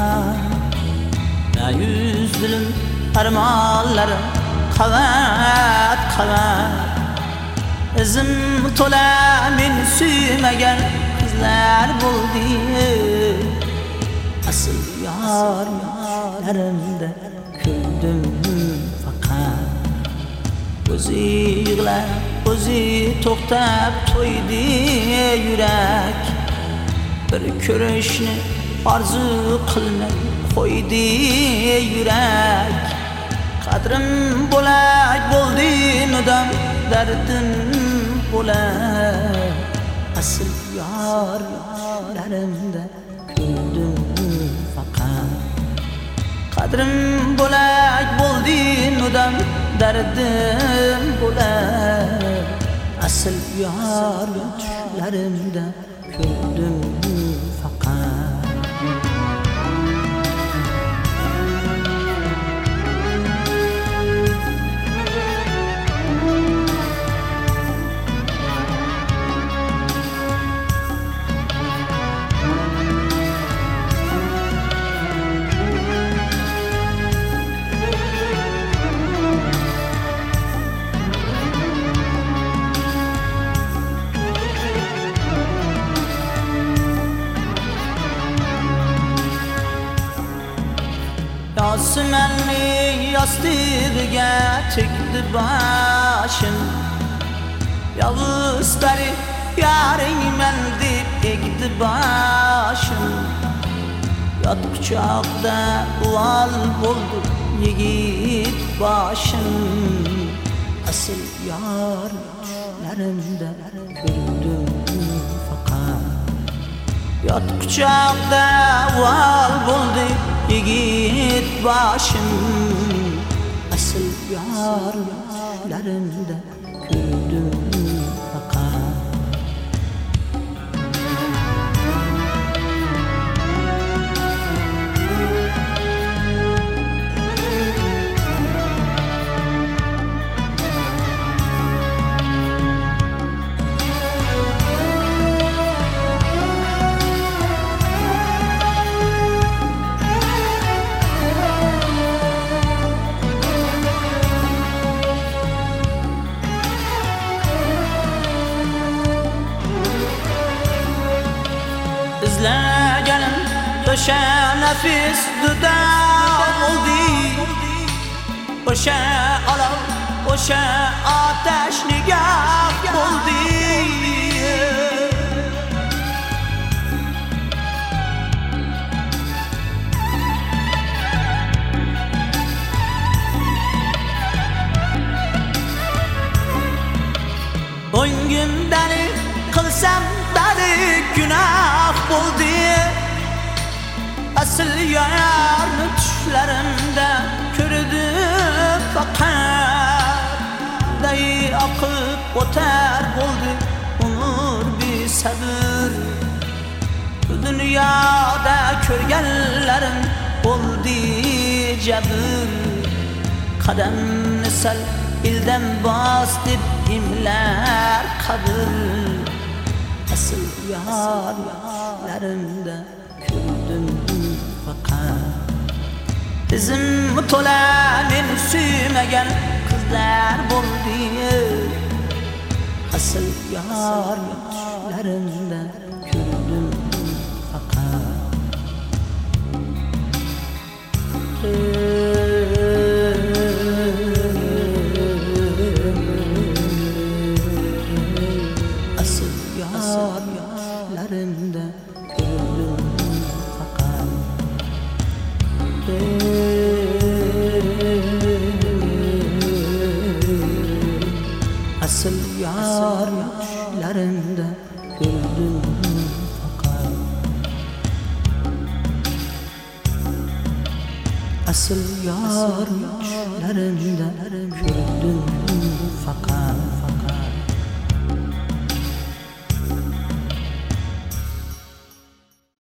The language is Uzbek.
fakat ne yüzdülüm armağanlarım kavat kavat izim tola men suymagan qizlar bo'ldi asl yorlarimda ko'rdim faqat o'zi yig'lab o'zi to'xtab to'ydi yurak bir ko'rishni orzu qilmay qo'ydi yurak qadrim bo'lak bo'ldi mudom dardim bo'lak asl yorlarimda ko'rdim faqat qadrim bo'lak bo'ldi mudom dardim bo'lak asl yorlarimda ko'rdim faqat Osmanli yostig'iga tegdi boshim yolg'iz pari yaringman deb egdi boshim yot quchoqda uvol bo'ldi yigit boshim asl yorlarimda ko'rdim faqat yot quchoqda uvol bo'ldi yigit boshim asl yorlarimda ko'rdim faqat izlaganim o'sha nafis dudan bo'ldi o'sha olov o'sha otash nigoh bo'ldi o'ngimdan qilsam dari gunoh bo'ldi asl yorni tushlarimda ko'rdim faqat day oqib o'tar bo'ldi umr besabr bu dunyoda ko'rganlarim bo'ldi jabr qadamni sal ildan bos deb imlar qabr asl yorlarimda ko'rdim faqat izim to'la men suymagan qizlar bo'ldi asl yorlarimda ko'rdim faqat asl yorlarimda ko'rdim faqat asl yorlarimda ko'rdim faqat asl yorlarimda ko'rdim